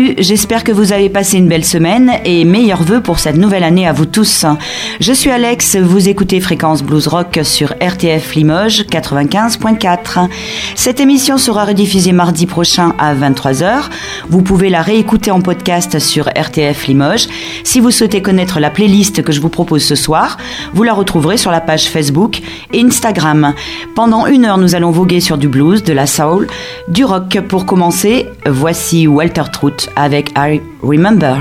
Salut, j'espère que vous avez passé une belle semaine et meilleurs vœux pour cette nouvelle année à vous tous. Je suis Alex, vous écoutez Fréquence Blues Rock sur RTF Limoges 95.4. Cette émission sera rediffusée mardi prochain à 23h. Vous pouvez la réécouter en podcast sur RTF Limoges. Si vous souhaitez connaître la playlist que je vous propose ce soir, vous la retrouverez sur la page Facebook et Instagram. Pendant 1 heure, nous allons voguer sur du blues, de la soul, du rock. Pour commencer, voici Walter Trout avec I Remember.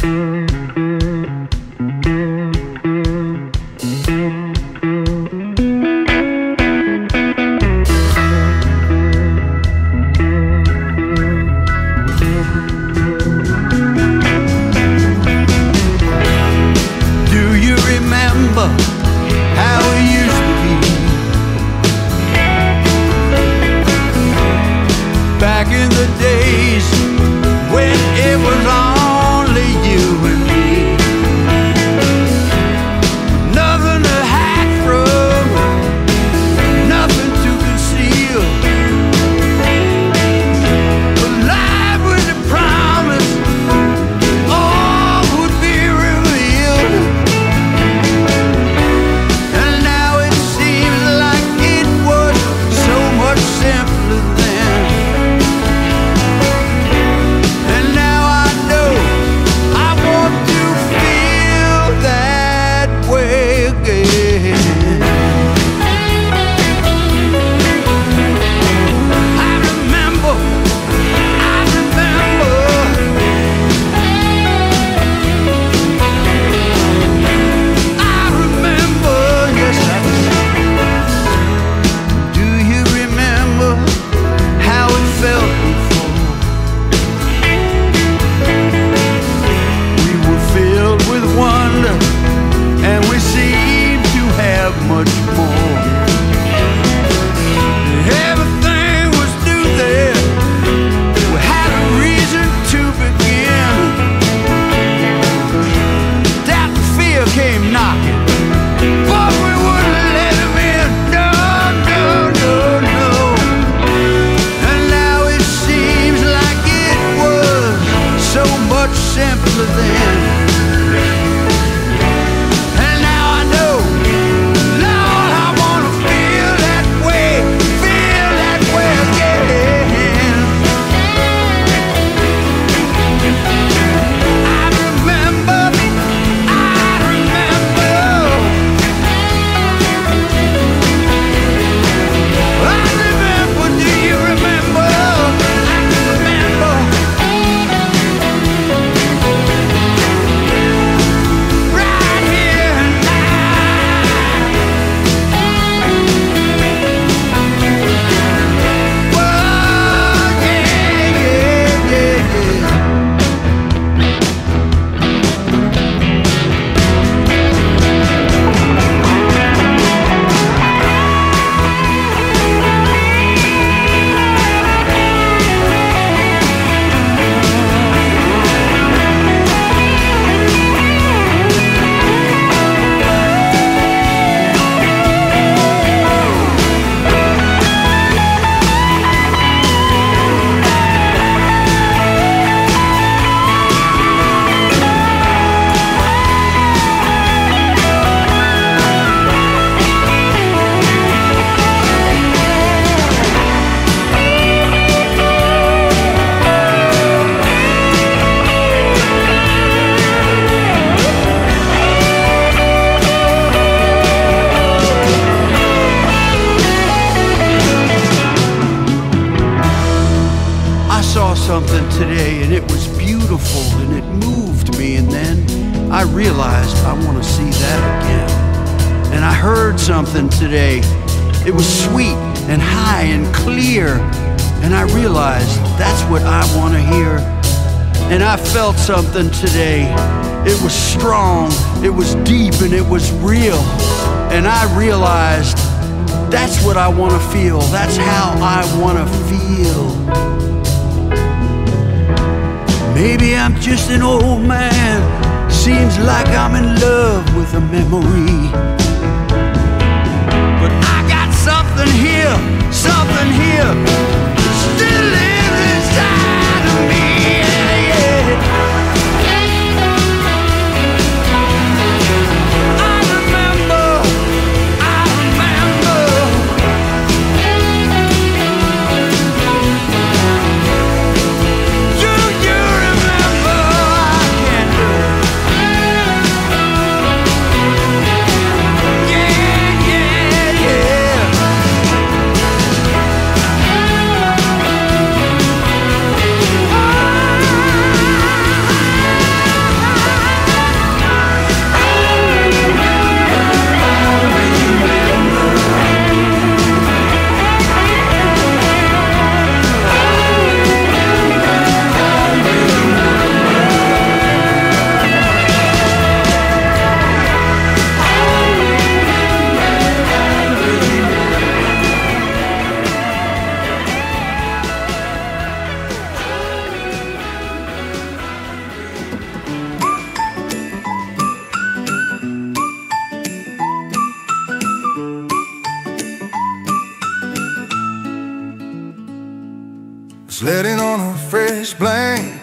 Today and it was beautiful and it moved me, and then I realized I want to see that again. And I heard something today. It was sweet and high and clear, and I realized that's what I want to hear. And I felt something today. It was strong, it was deep, and it was real. And I realized that's what I want to feel. That's how I want to feel. Maybe I'm just an old man. Seems like I'm in love with a memory. But I got something here that still lives inside of me. Yeah, yeah.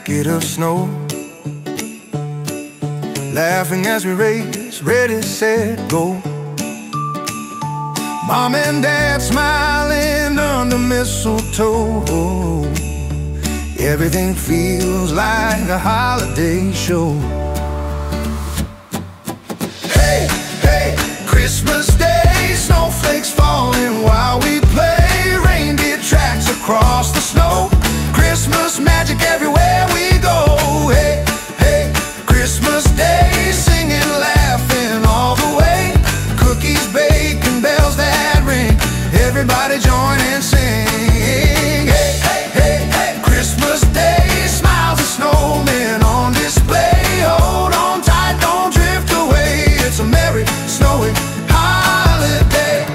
blanket of snow. Laughing as we race, ready, set, go. Mom and Dad smiling under mistletoe. Everything feels like a holiday show. Hey, hey, Christmas Day, snowflakes falling while we play. Reindeer tracks across the snow. Christmas magic everywhere we go. Hey, hey, Christmas Day, singing, laughing all the way. Cookies, bacon, bells that ring. Everybody join and sing. Hey, hey, hey, hey, Christmas Day, smiles and snowmen on display. Hold on tight, don't drift away. It's a merry, snowy holiday.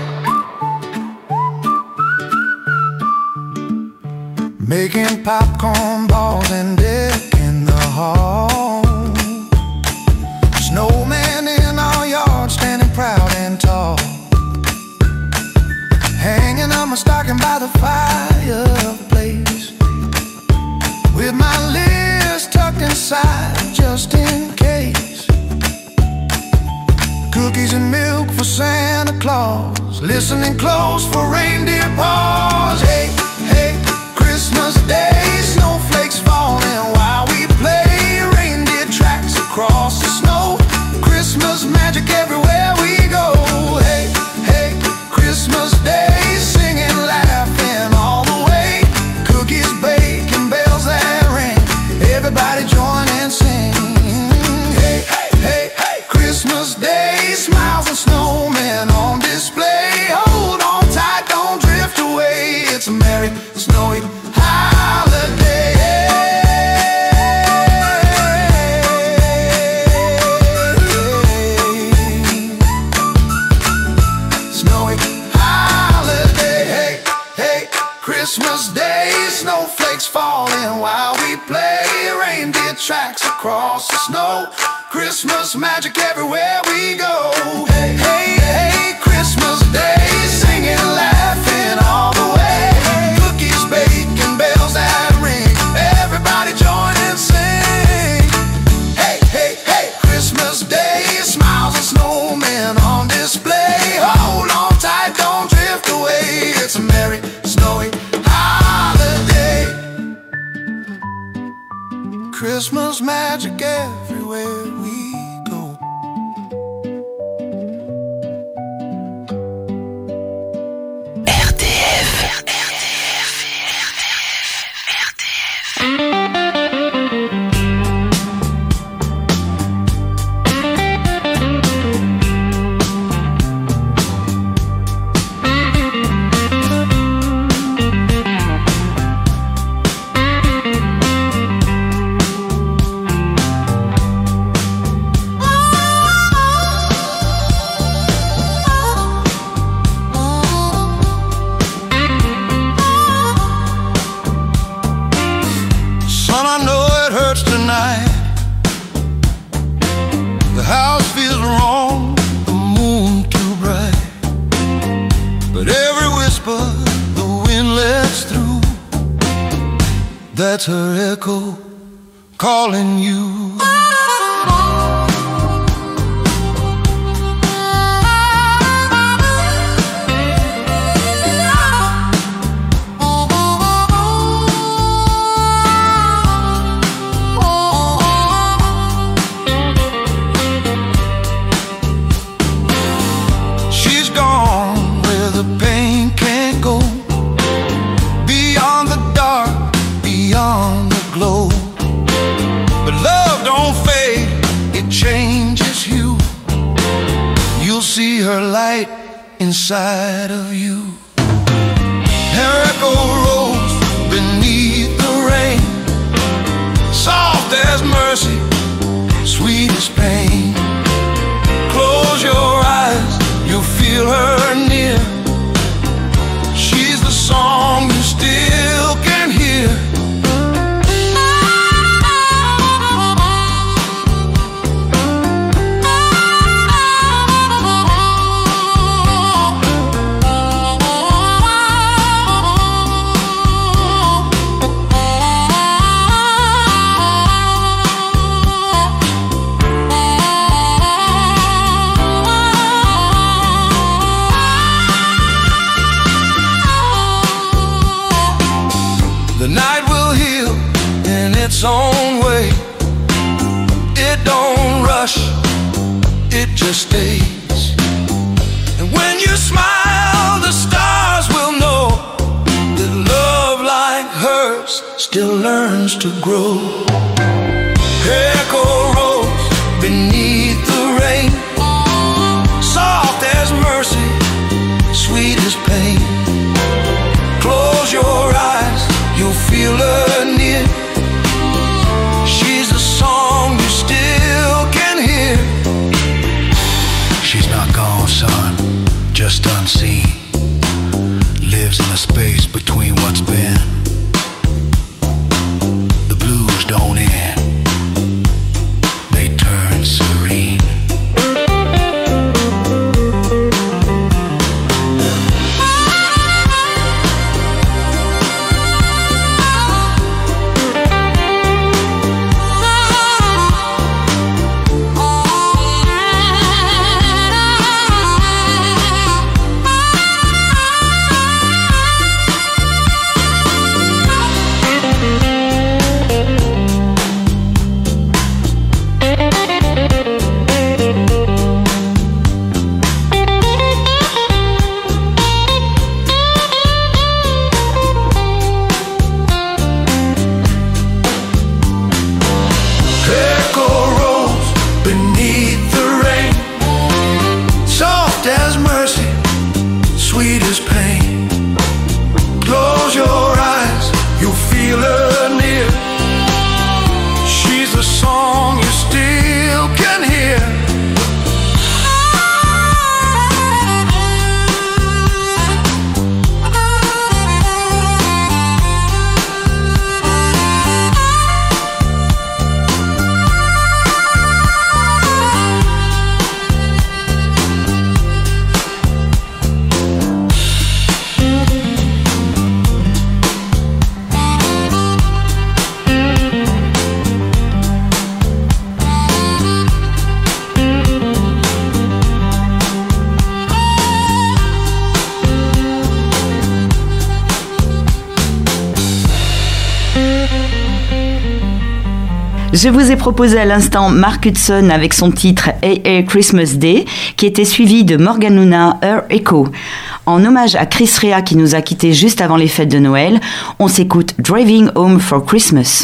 Making popcorn balls and decking the hall. Snowman in our yard, standing proud and tall. Hanging up my stocking by the fireplace, with my list tucked inside just in case. Cookies and milk for Santa Claus, listening close for reindeer paws. Hey, hey, Christmas Day, snowflakes falling while we play. Reindeer tracks across the snow. Christmas magic everywhere we go. Hey, hey, Christmas Day, singing, laughing all the way. Cookies, bacon, bells that ring. Everybody join and sing. Hey, hey, hey, hey, Christmas Day, smiles and snowmen on display. Hold on tight, don't drift away. It's a merry, snowy holiday. Snowy holiday. Hey, hey, Christmas Day, snowflakes falling while we play. Reindeer tracks across the snow. Christmas magic everywhere we go. Hey, hey, hey, Christmas Day, singing, laughing all the way. Cookies, bacon, bells that ring. Everybody join and sing. Hey, hey, hey, Christmas Day, smiles and snowmen on display. Hold on tight, don't drift away. It's a merry, snowy holiday. Christmas magic everywhere we go. Son, I know it hurts tonight. The house feels wrong, the moon too bright. But every whisper the wind lets through, that's her echo calling you. She's gone where the pain can't go, beyond the dark, beyond the glow. But love don't fade, it changes you. You'll see her light inside of you. Her echo rolls beneath the rain, soft as mercy, sweet as pain. Close your eyes, you'll feel her near. She's the song you still can hear. its own way. It don't rush, it just stays. And when you smile, the stars will know that love like hers still learns to grow. Echo rolls beneath the rain, soft as mercy, sweet as pain. Close your eyes, you'll feel her near. She's a song you still can hear. She's not gone, son, just unseen. Lives in the space between what's been. The blues don't end, they turn serene. Je vous ai proposé à l'instant Mark Hudson avec son titre Hey Hey Christmas Day, qui était suivi de Morgan Luna, Her Echo. En hommage à Chris Rea qui nous a quittés juste avant les fêtes de Noël, on s'écoute Driving Home for Christmas.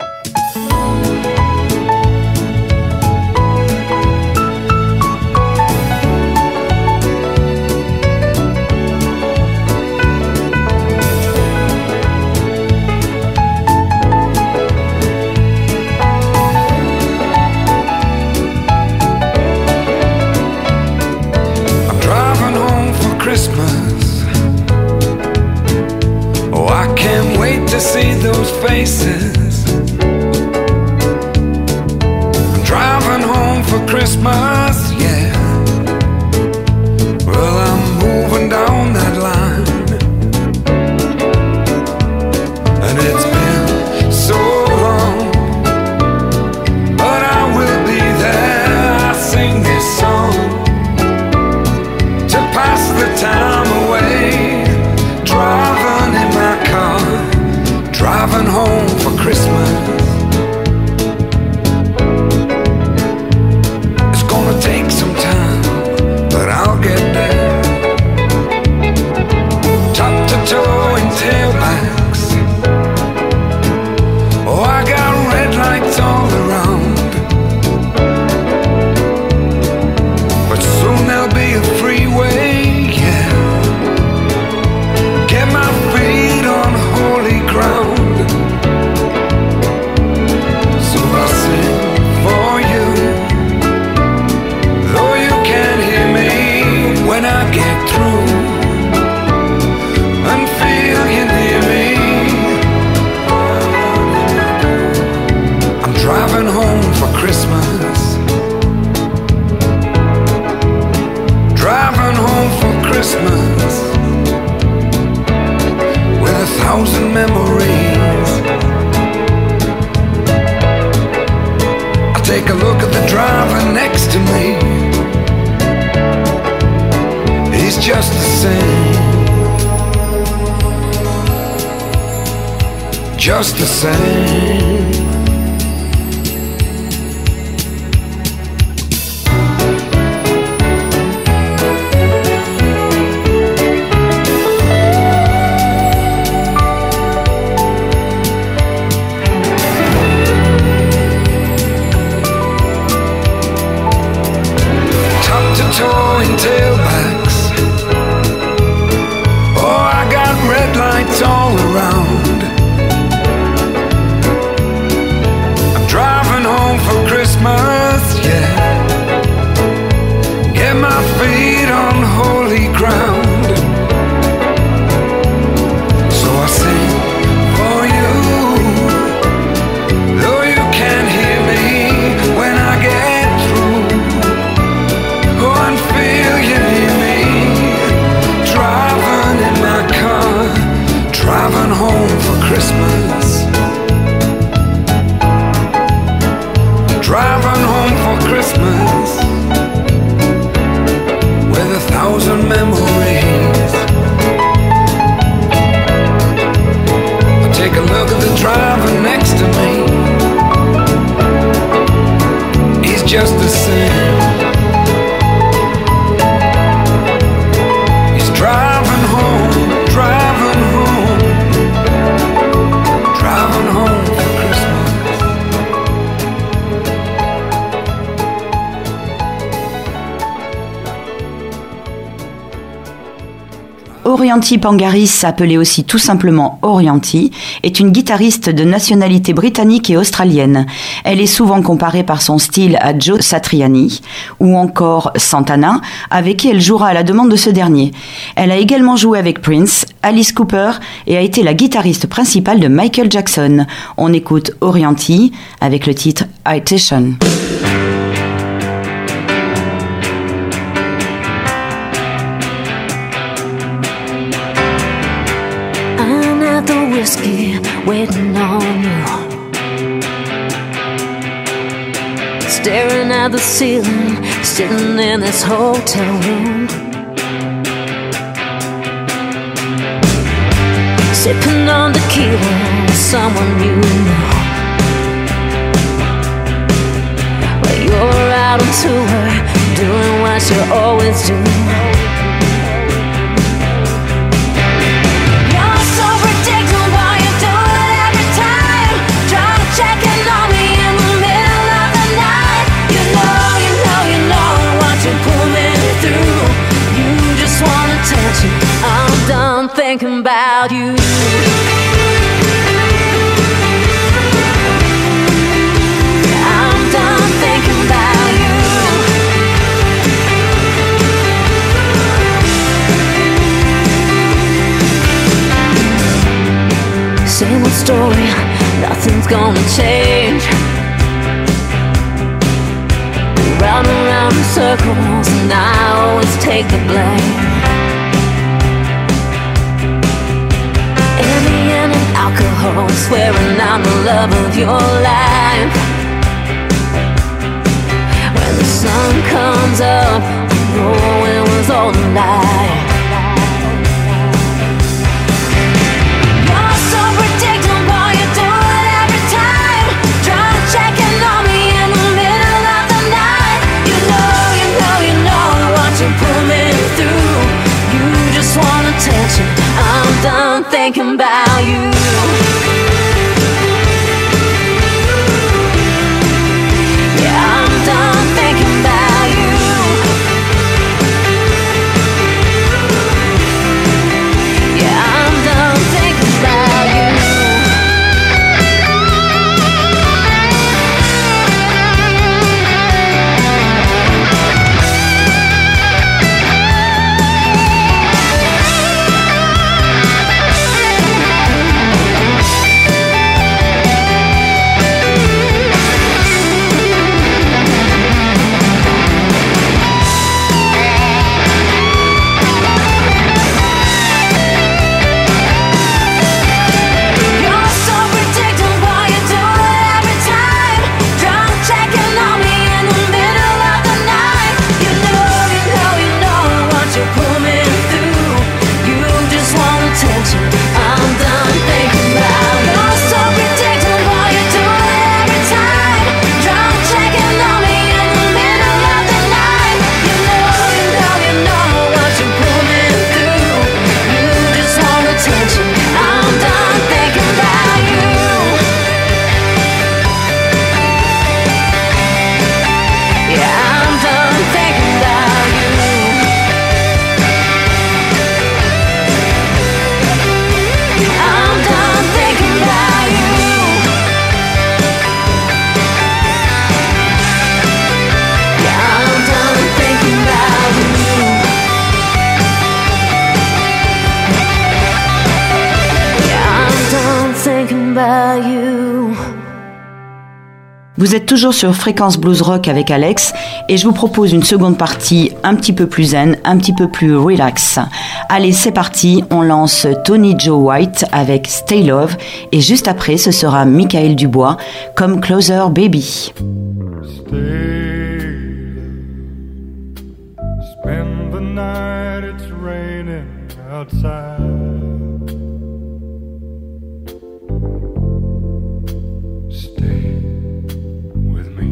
See those faces. I'm driving home for Christmas, yeah. Well, I'm moving down that line, and it's been so long, but I will be there. I sing this song to pass the time away, driving in my car, driving home for Christmas. It's gonna take some time, but I'll get there. Top to toe in tailbacks. Oh, I got red lights all around, but soon there'll be a freeway, yeah. Get my feet on holy ground. When I get through and feel you near me, I'm driving home for Christmas. Driving home for Christmas with 1,000 memories. I take a look at the driver next to me. He's just the same, just the same. Orianthi Pangaris, appelée aussi tout simplement Orianthi, est une guitariste de nationalité britannique et australienne. Elle est souvent comparée par son style à Joe Satriani ou encore Santana, avec qui elle jouera à la demande de ce dernier. Elle a également joué avec Prince, Alice Cooper et a été la guitariste principale de Michael Jackson. On écoute Orianthi avec le titre Itation. Whiskey waiting on you, staring at the ceiling, sitting in this hotel room, sipping on tequila with someone you know. Well, you're out on tour, doing what you always do. I'm done thinking about you. I'm done thinking about you. Same old story, nothing's gonna change. Round and round in circles, and I always take the blame. Alcohol, swearing I'm the love of your life. When the sun comes up, I know it was all a lie. You're so predictable, you do it every time. Try checking on me in the middle of the night. You know what you put me through. You just want attention. I'm done thinking about you. Vous êtes toujours sur Fréquence Blues Rock avec Alex et je vous propose une seconde partie un petit peu plus zen, un petit peu plus relax. Allez, c'est parti, on lance Tony Joe White avec Stay Love et juste après ce sera Michael Dubois comme Closer Baby. Spend the night, it's raining outside. Stay with me.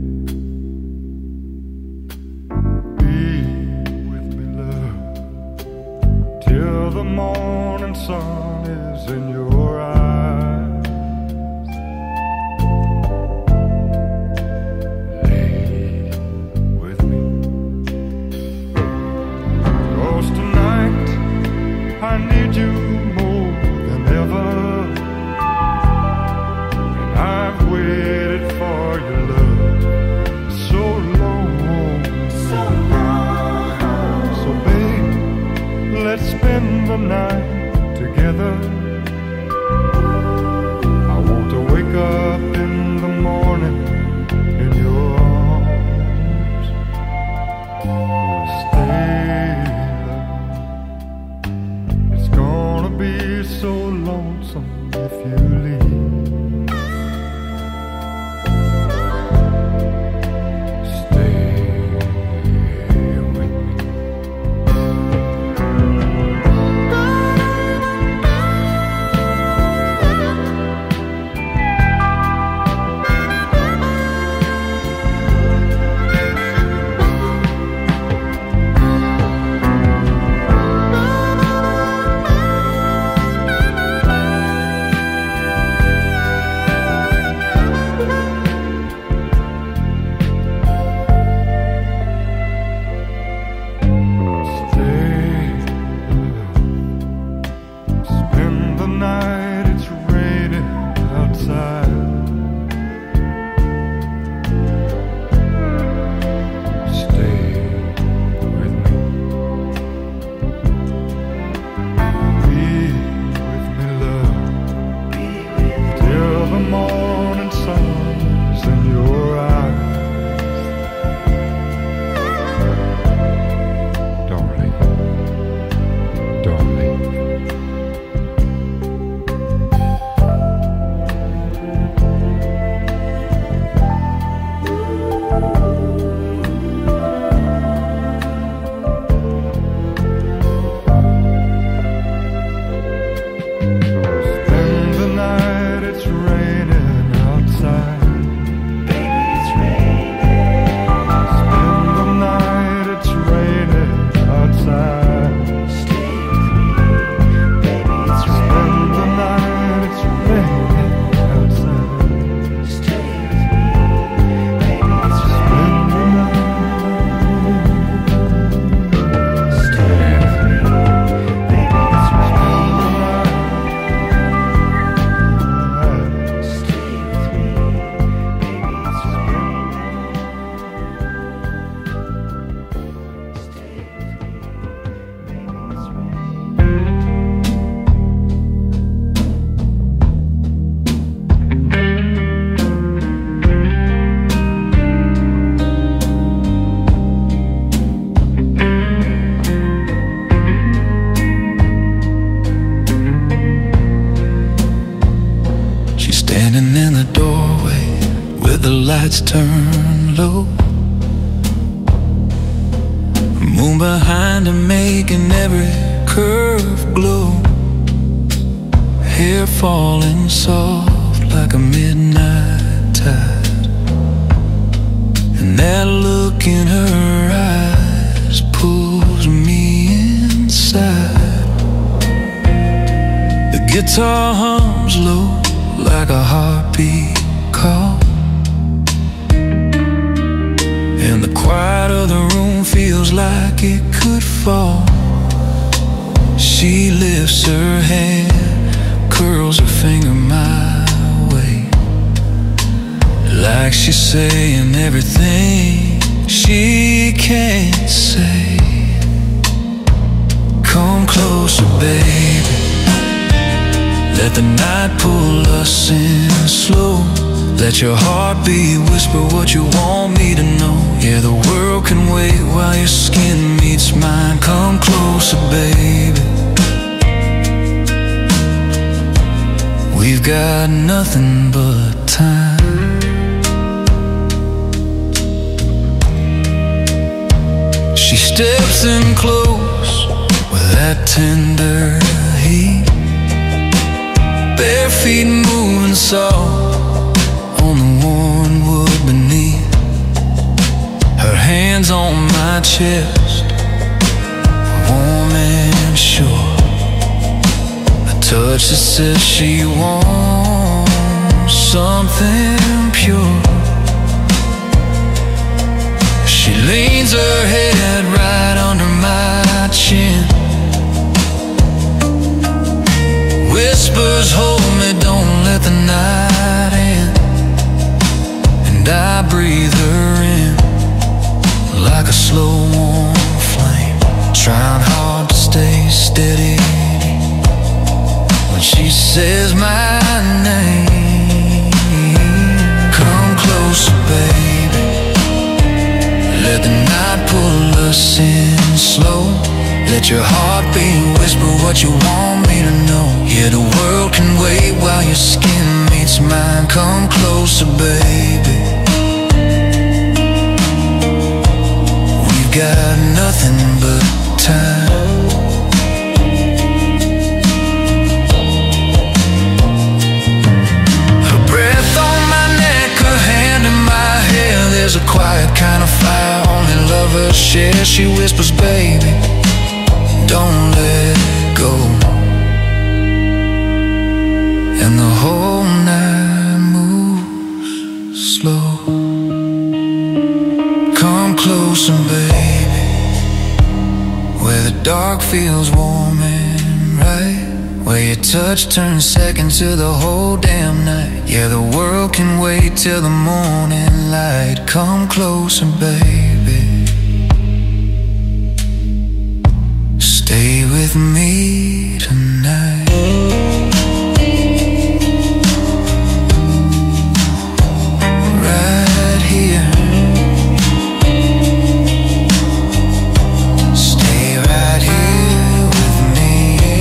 Be with me, love, till the morning sun is in your eyes. Lay with me. 'Cause tonight lights turn low. Moon behind her making every curve glow. Hair falling soft like a midnight tide. And that look in her eyes pulls me inside. The guitar hums low like a heartbeat call. And the quiet of the room feels like it could fall. She lifts her hand, curls her finger my way, like she's saying everything she can't say. Come closer, baby. Let the night pull us in slow. Let your heartbeat whisper what you want me to know. Yeah, the world can wait while your skin meets mine. Come closer, baby. We've got nothing but time. She steps in close with that tender heat. Bare feet moving soft on the worn wood beneath. Her hands on my chest, warm and sure. A touch that says she wants something pure. She leans her head right under my chin, whispers, hold me, don't let the night end. And I breathe her in like a slow warm flame, trying hard to stay steady when she says my name. Come closer, baby. Let the night pull us in slow. Let your heartbeat whisper what you want me to know. Yeah, the world can wait while your skin meets mine. Come closer, baby. We've got nothing but time. Her breath on my neck, her hand in my hair. There's a quiet kind of fire only lovers share. She whispers, baby, don't let go. And the whole night moves slow. Come closer, baby, where the dark feels warm and right, where your touch turns second to the whole damn night. Yeah, the world can wait till the morning light. Come closer, baby. Stay with me tonight. Right here. Stay right here with me.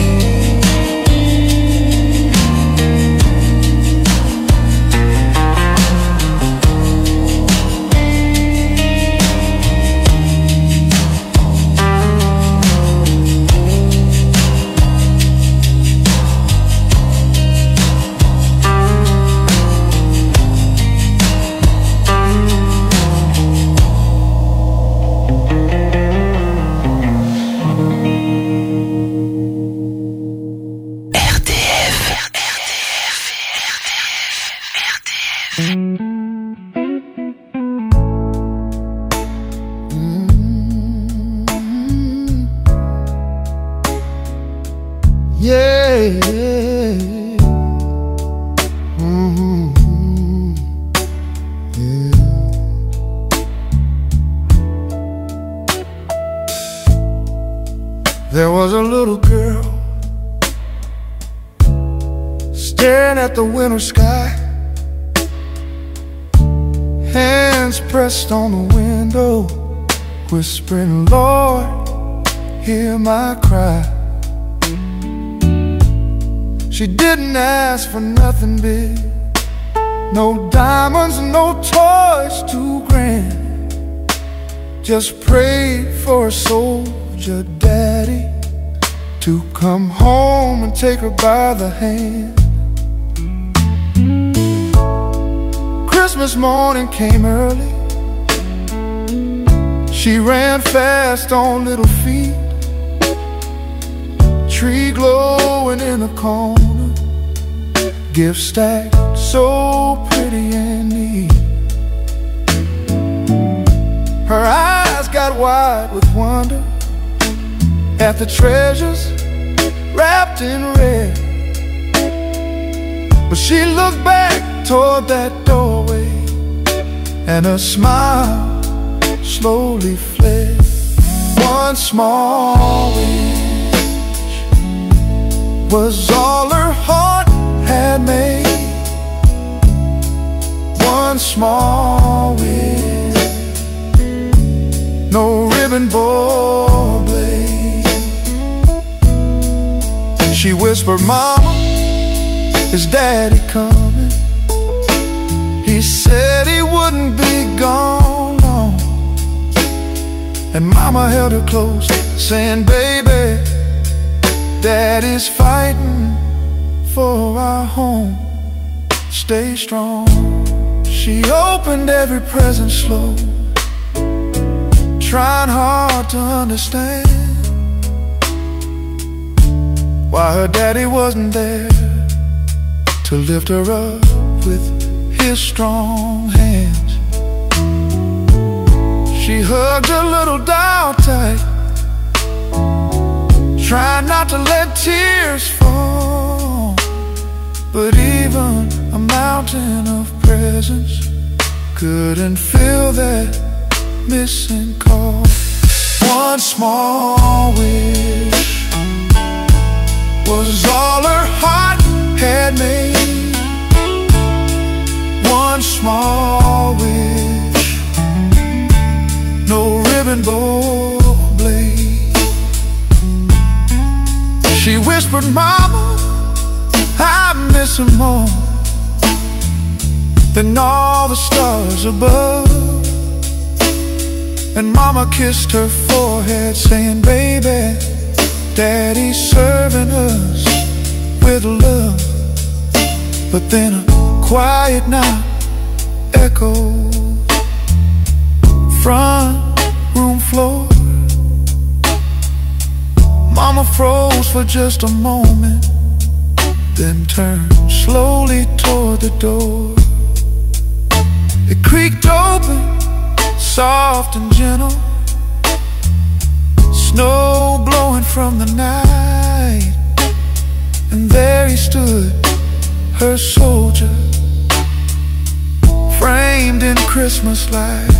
There was a little girl staring at the winter sky, hands pressed on the window, whispering, Lord, hear my cry. She didn't ask for nothing big, No diamonds, no toys too grand. Just prayed for a soldier daddy to come home and take her by the hand. Christmas morning came early. She ran fast on little feet. Tree glowing in the corner, gift stacked so pretty and neat. Her eyes got wide with wonder at the treasures wrapped in red. But she looked back toward that doorway, and her smile slowly fled. One small wish was all her heart had made. One small wish, no ribbon or blade. She whispered, "Mama, is Daddy coming?" He said he wouldn't be gone long. And Mama held her close, saying, "Baby, Daddy's fighting for our home. Stay strong." She opened every present slow, trying hard to understand why her daddy wasn't there to lift her up with his strong hands. She hugged her little doll tight, trying not to let tears fall. But even a mountain of presents couldn't fill that missing call. One small wish was all her heart had made. One small wish, no ribbon or blade. She whispered, "Mama, I miss him more than all the stars above." And Mama kissed her forehead, saying, "Baby, Daddy's serving us with love." But then a quiet knock echoed front room floor. Mama froze for just a moment, then turned slowly toward the door. It creaked open, soft and gentle, snow blowing from the night. And there he stood, her soldier, framed in Christmas light.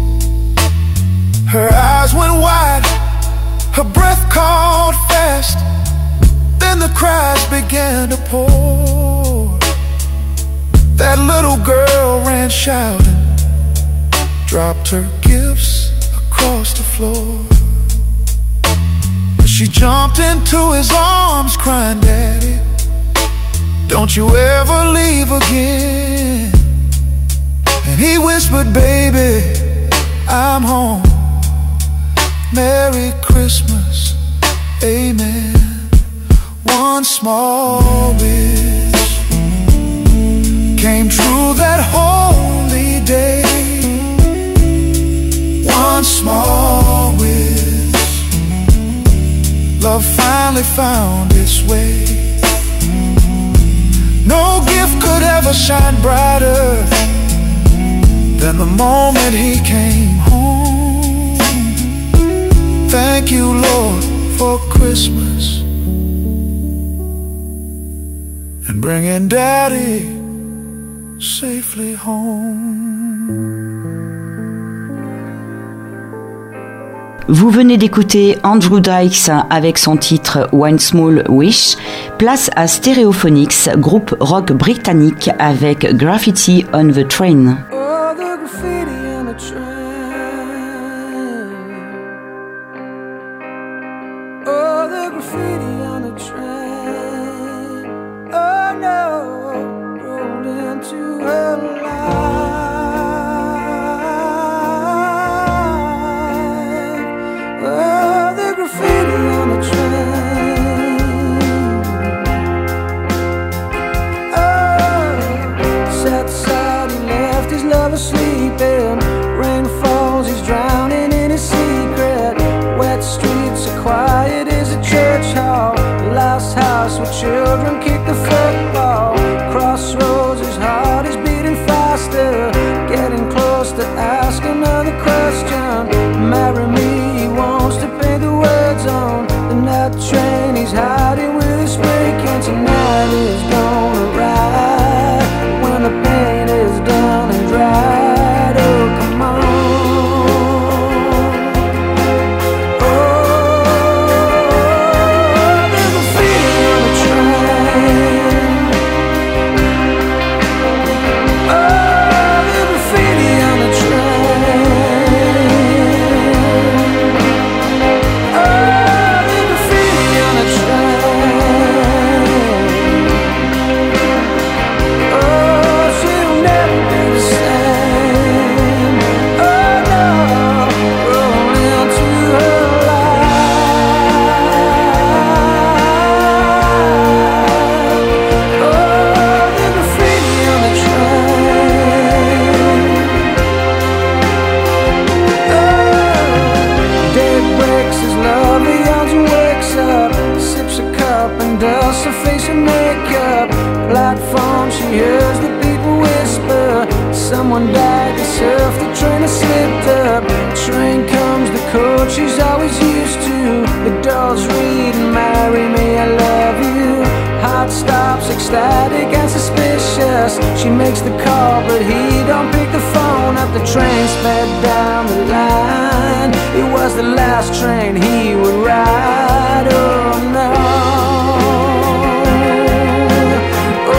Her eyes went wide, her breath caught fast. Then the cries began to pour. That little girl ran shouting, dropped her gifts across the floor. She jumped into his arms, crying, "Daddy, don't you ever leave again." And he whispered, "Baby, I'm home. Merry Christmas, amen." One small wish came true that holy day. One small wish, love finally found its way. No gift could ever shine brighter than the moment he came home. Thank you, Lord, for Christmas and bringing Daddy safely home. Vous venez d'écouter Andrew Dykes avec son titre One Small Wish. Place à Stereophonics, groupe rock britannique avec Graffiti on the Train. Oh, the graffiti on the train. Oh, the graffiti on the train. Oh no, rolled into hell ask another question. Marry me, he wants to paint the words on the night train. He's hiding with a spray can. Tonight is gonna ride when the paint is done and dried. Oh, come on. Oh, there's graffiti on the train. Oh, there's graffiti on the train. Oh, there's graffiti on the train. Oh, she'll never be the same. Oh no, roll into her life. Oh, there's graffiti on the train. Oh, day breaks his love, he yawns and wakes up, sips a cup and dusts her face with makeup. Platform, she hears the people whisper, someone died, they surfed, the train has slipped up. Train comes, the coach she's always used to. The doors read, marry me, I love you. Heart stops, ecstatic and suspicious. She makes the call, but he don't pick the phone up. The train sped down the line. It was the last train he would ride. Oh no. Oh,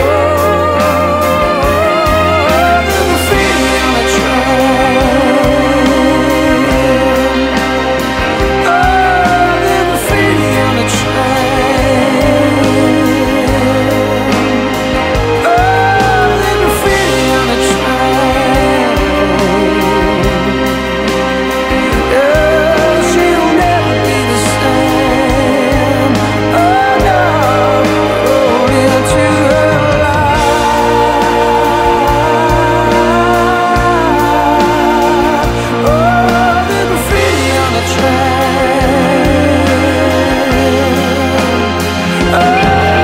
there's graffiti on the train. Oh, there's graffiti on the train. Oh, there's graffiti on the train. Oh, she'll never be the same. Oh no, roll into her life. Oh, there's graffiti on the train. Oh.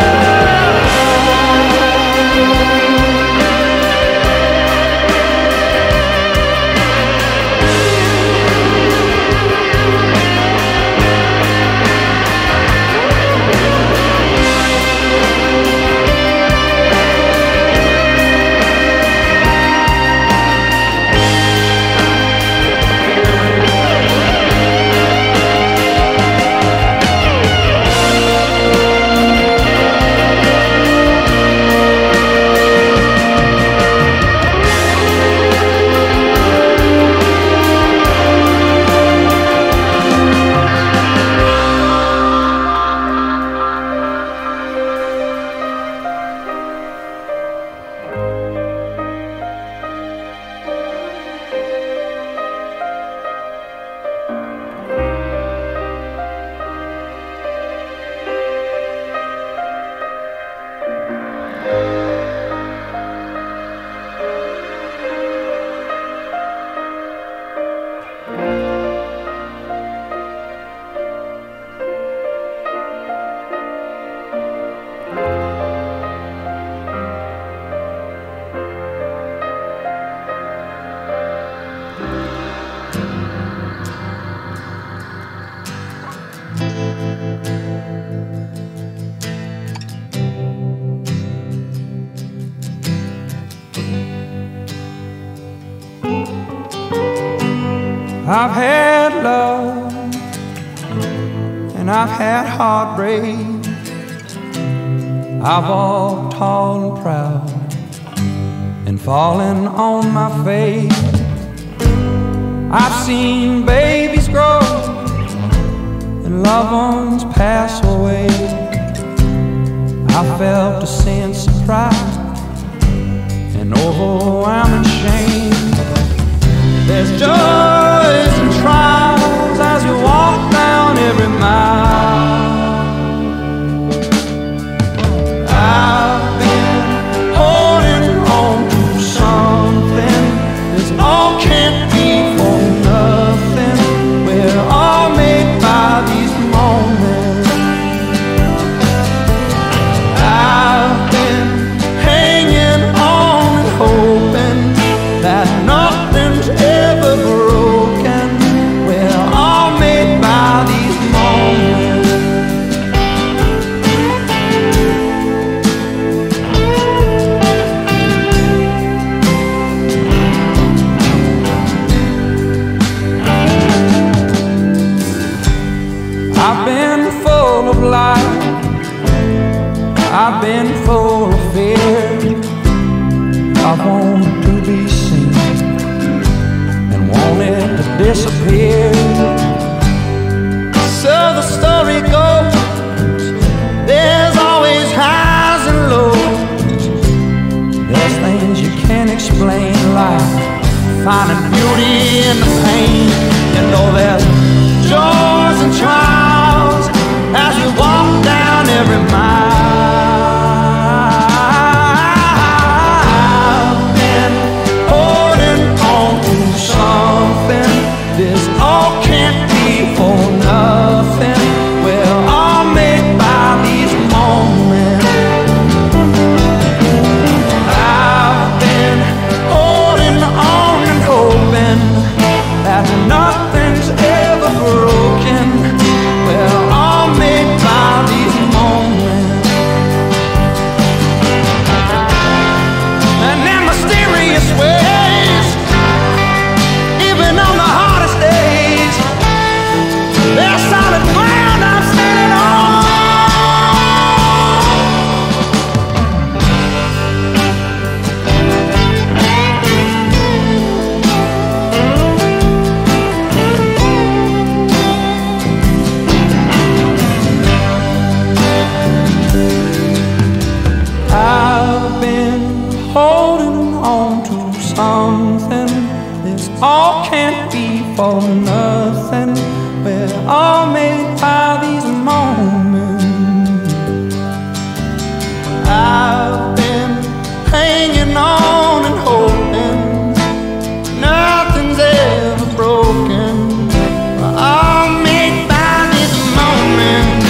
I've had love and I've had heartbreak. I've walked tall and proud and fallen on my face. I've seen babies grow and loved ones pass away. I felt a sense of pride and overwhelming shame. There's joys and trials as you walk down every mile. I've been holding on to something. This all can't be for nothing. We're all made by these moments. I've been hanging on and hoping that nothing's ever I want to be seen and wanted to disappear. So the story goes, there's always highs and lows. There's things you can't explain, like finding beauty in the pain. You know there's joys and trials as we walk down every mile. I've been holding on to something. This all can't be for nothing. We're all made by these moments. I've been holding on and hoping that nothing's ever broken. We're all made by these moments. And in mysterious ways, even on the hardest days, there's solid ground I'm standing on. I've been holding on to something. This all can't be for nothing. We're all made by these moments. I've been hanging on and hoping nothing's ever broken. We're all made by these moments.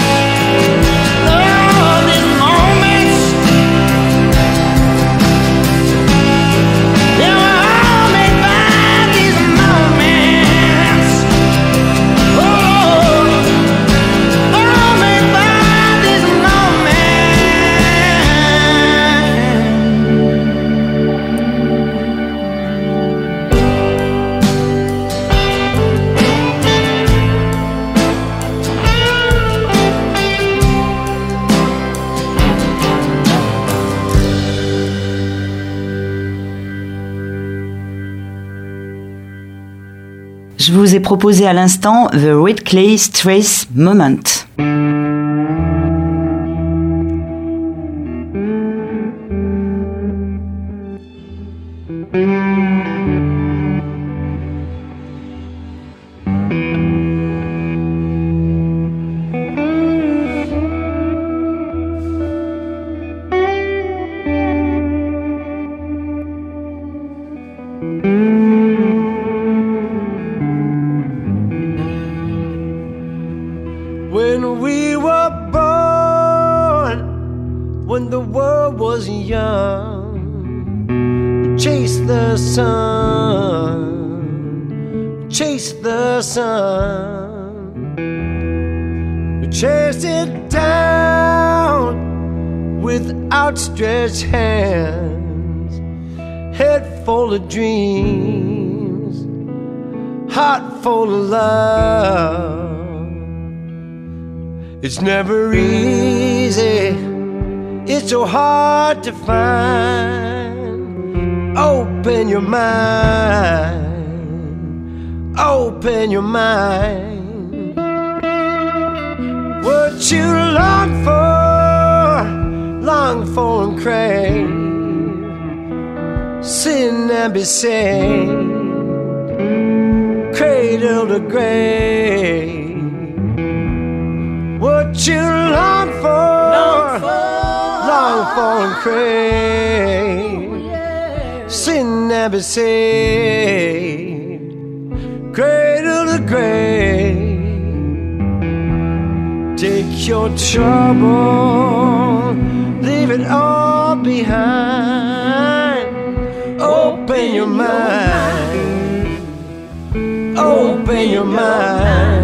Oh, these moments. Yeah, we're all made by these moments. Oh, we're all made by these moments. Je vous ai proposé à l'instant The Red Clay Strays Moment. When we were born, when the world was young, we chased the sun, chased the sun. We chased it down with outstretched hands, head full of dreams, heart full of love. It's never easy, it's so hard to find. Open your mind, open your mind. What you long for and crave, sin and be saved, cradle to grave. What you long for and crave, sin and be saved, cradle to grave. Take your trouble, leave it all behind. Open your mind, open your mind.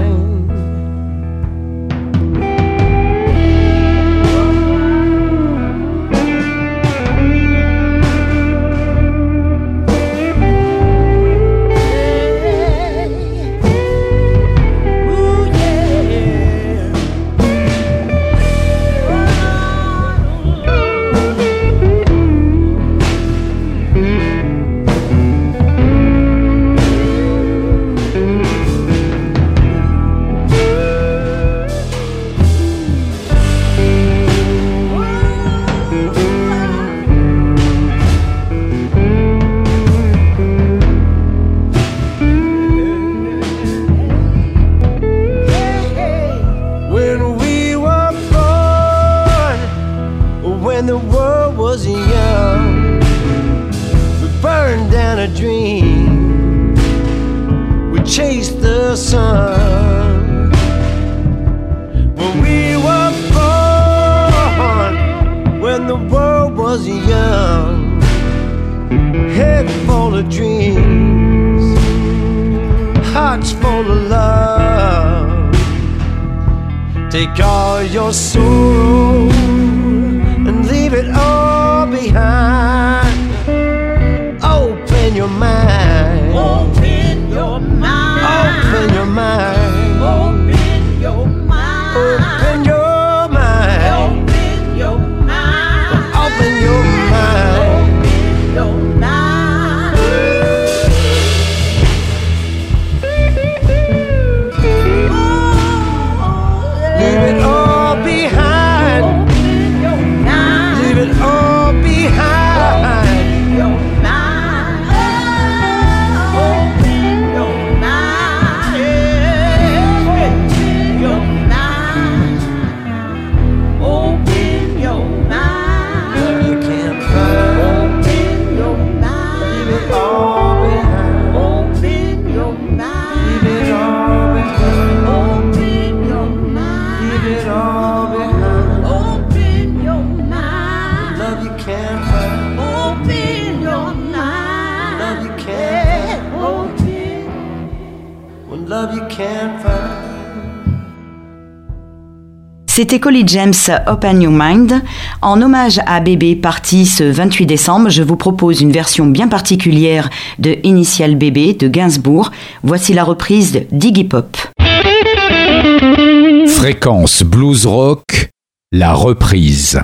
chase the sun. When we were born, when the world was young, head full of dreams, hearts full of love. Take all your sorrow and leave it all behind. Open your mind. Open your mind. Open your mind. Open your mind. Open your mind. Open your mind. Open your mind. Open your mind. Leave it all behind. Open your mind. Leave it all behind. Your mind. Open your mind. Open your mind. Open your mind. You can't find. Open your mind. Leave it all behind. Open your mind. Leave it all behind. Open your mind. Leave it all behind. Open your mind. Love you can't find. Open your mind. Love you can't find. Open. When love you can't find. C'était Collie James, Open Your Mind. En hommage à Bébé, parti ce 28 décembre, je vous propose une version bien particulière de Initial Bébé de Gainsbourg. Voici la reprise de d'Iggy Pop. Fréquence blues rock, la reprise.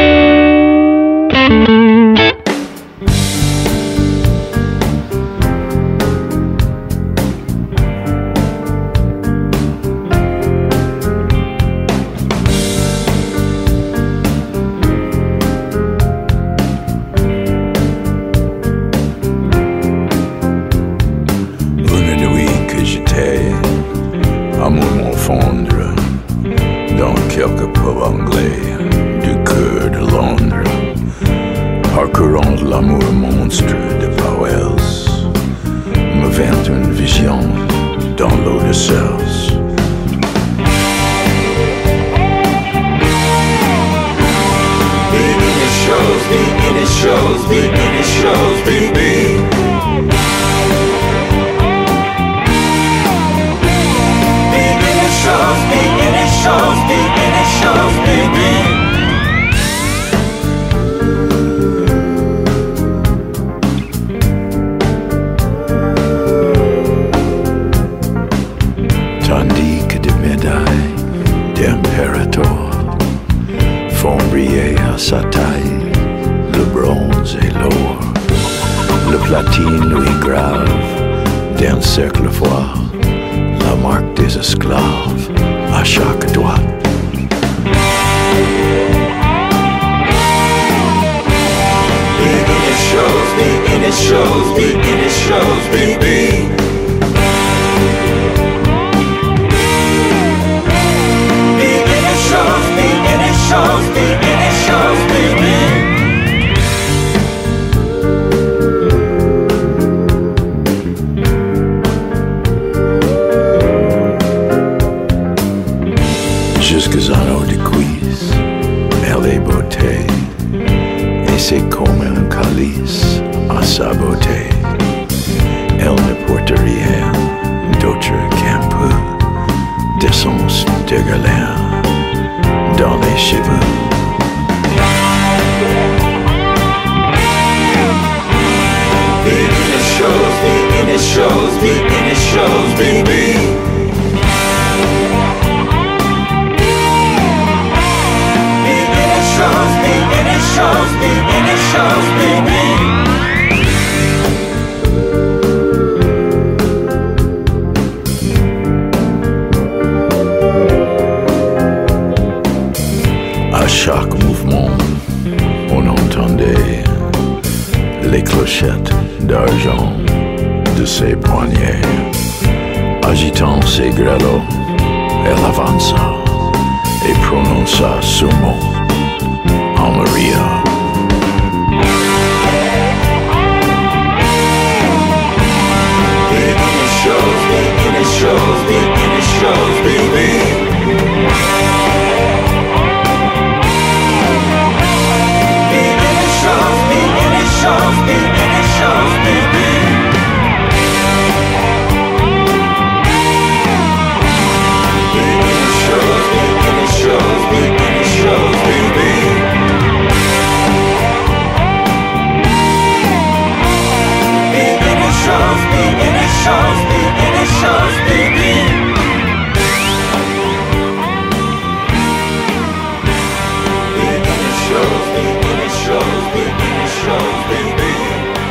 Une nuit que j'étais à me fondre dans quelques pubs anglais du cœur de Londres, parcourant l'amour monstre de Powell, me vint une vision dans l'eau de Sells. The initials, baby. The initials, baby. Tandis que des médailles d'impérator font briller à sa taille le bronze et l'or, le platine lui grave d'un cercle froid la marque des esclaves à chaque doigt. The initials, baby. The initials, baby. Jusqu'aux anneaux de cuisse, elle est beauté, et c'est comme un calice à sa beauté. Elle ne porte rien d'autre qu'un peu d'essence de galère dans les cheveux. The initials, baby. The initials, baby. À chaque mouvement, on entendait les clochettes d'argent de ses poignets. Agitant ses grelots, elle avança et prononça ce mot en Maria. The shows begin. Beginning shows, beginning shows, beginning shows begin.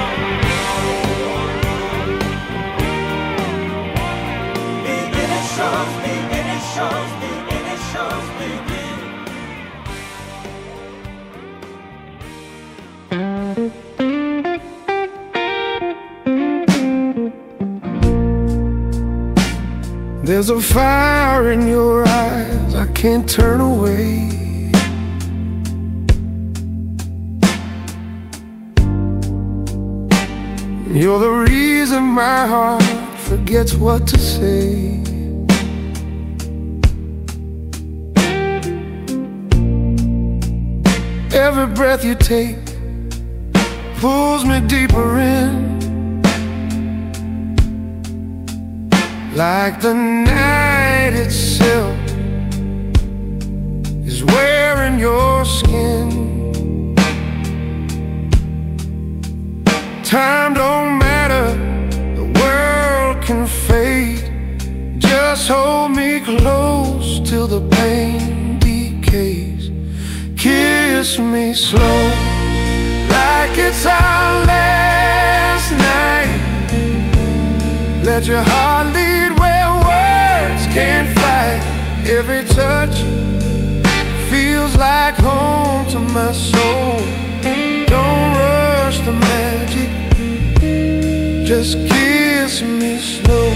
Beginning shows, beginning shows, beginning shows begin. There's a fire in your eyes I can't turn away. You're the reason my heart forgets what to say. Every breath you take pulls me deeper in. Like the night itself is wearing your skin. Time don't matter, the world can fade. Just hold me close till the pain decays. Kiss me slow, like it's our last night. Let your heart lead where words can't fight. Every touch feels like home to my soul. Don't rush the magic, just kiss me slow.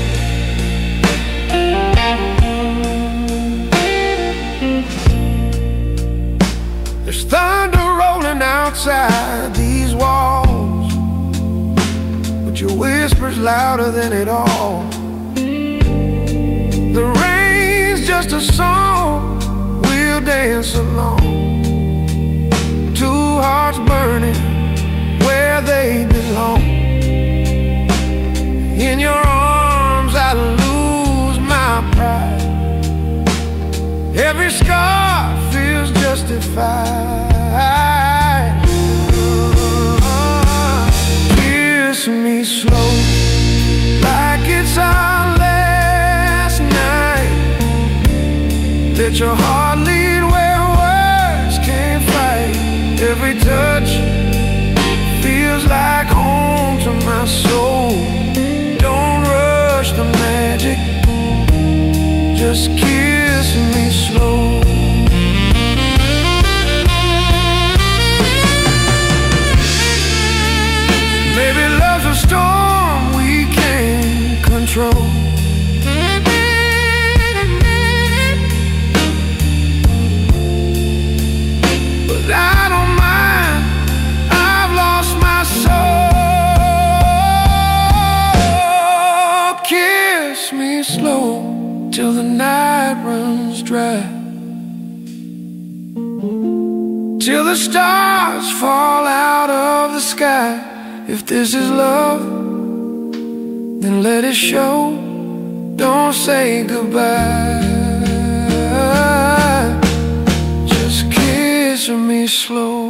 There's thunder rolling outside these walls, but your whisper's louder than it all. The rain's just a song, we'll dance along. Two hearts burning where they belong. In your arms I lose my pride. Every scar feels justified. Kiss me slow, like it's our last night. Let your heart lead where words can't fight. Every touch feels like home to my soul. Don't rush the magic, just kiss me slow. Maybe love's a storm we can't control. But I don't mind, I've lost my soul. Kiss me slow till the night runs dry, till the stars fall out of the sky. If this is love, then let it show. Don't say goodbye, just kiss me slow.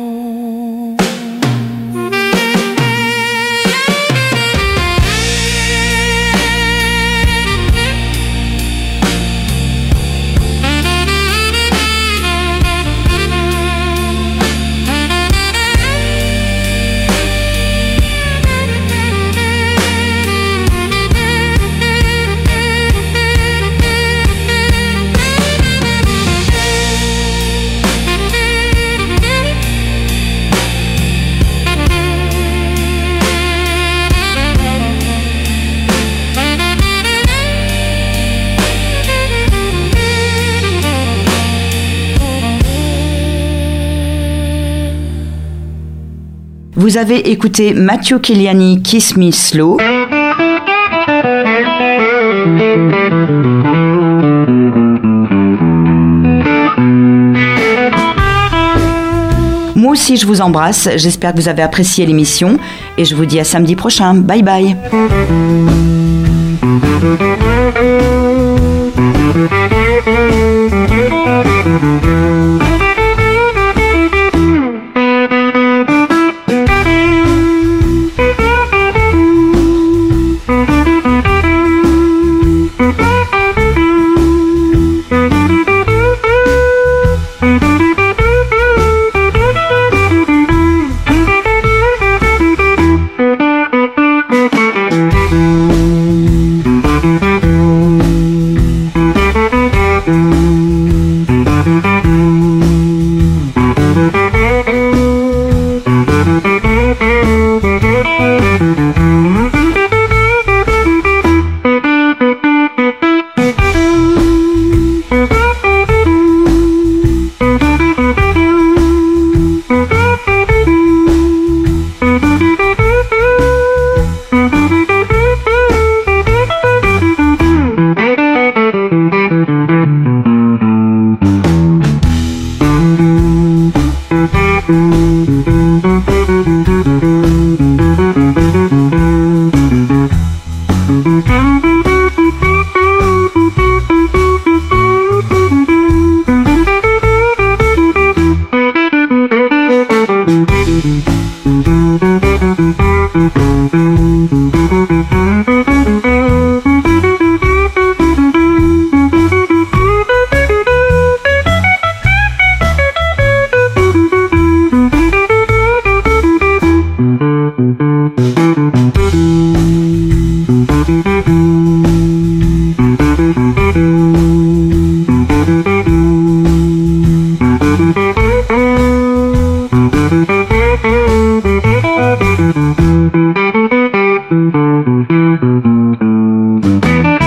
Vous avez écouté Matteo Chigliani, Kiss Me Slow. Moi aussi, je vous embrasse. J'espère que vous avez apprécié l'émission et je vous dis à samedi prochain. Bye bye. Thank you.